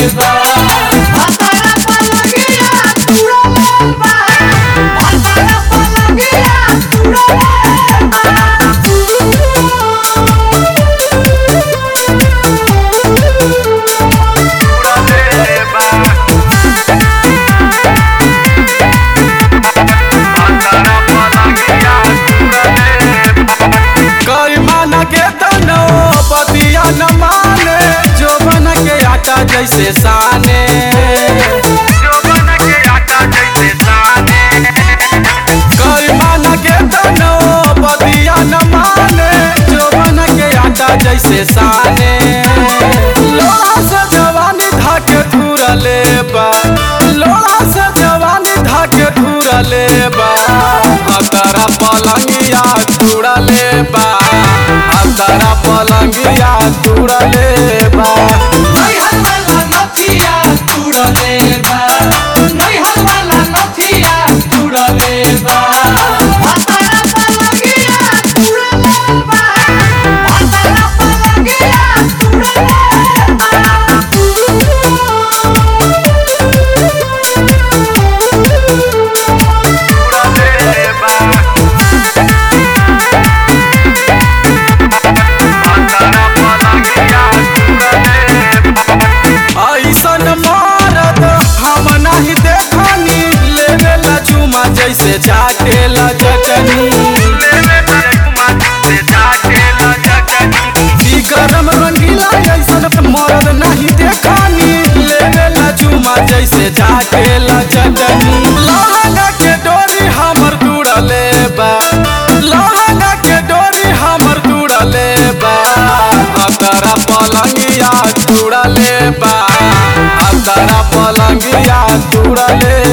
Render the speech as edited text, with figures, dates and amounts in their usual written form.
बा भातारा पलंगिया तुड़ले बा भातारा पलंगिया तुड़ले जैसे साने कोई मान के तनो बदिया न माने जोबन के आटा जैसे साने लोहा से जवानी धाके थुरले बा लोहा से जवानी धाके थुरले बा हतारा पलंगिया तुड़ले बा हतारा पलंगिया तुड़ले बा तुड़ले बा नैहर वाला नथिया तुड़ले बा भातारा पलंगिया तुड़ले बा भातारा पलंगिया तुड़ले जैसे चाटेला चटनी गरम रंगीला जैसन मरद नहीं देखानी लेवेला चुमा जैसे चाटेला चटनी लहंगा के डोरी हमर तुड़ले बा लहंगा के डोरी हमर तुड़ले बा हतारा पलंगिया तुड़ले बा हतारा पलंगिया तुड़ले